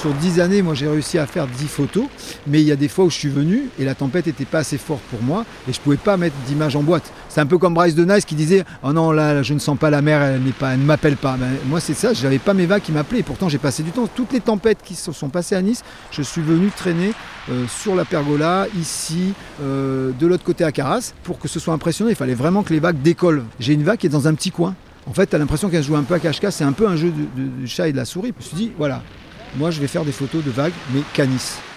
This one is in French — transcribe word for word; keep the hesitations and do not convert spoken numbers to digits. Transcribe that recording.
Sur dix années, moi j'ai réussi à faire dix photos, mais il y a des fois où je suis venu et la tempête n'était pas assez forte pour moi et je ne pouvais pas mettre d'image en boîte. C'est un peu comme Bryce de Nice qui disait « Oh non, là, je ne sens pas la mer, elle n'est pas, elle ne m'appelle pas. Ben, » Moi c'est ça, je n'avais pas mes vagues qui m'appelaient et pourtant j'ai passé du temps. Toutes les tempêtes qui se sont passées à Nice, je suis venu traîner euh, sur la pergola, ici, euh, de l'autre côté à Carras, pour que ce soit impressionnant. Il fallait vraiment que les vagues décollent. J'ai une vague qui est dans un petit coin. En fait, tu as l'impression qu'elle se joue un peu à cache-cache, c'est un peu un jeu du chat et de la souris. Je me suis dit, voilà, moi je vais faire des photos de vagues, mais qu'à Nice.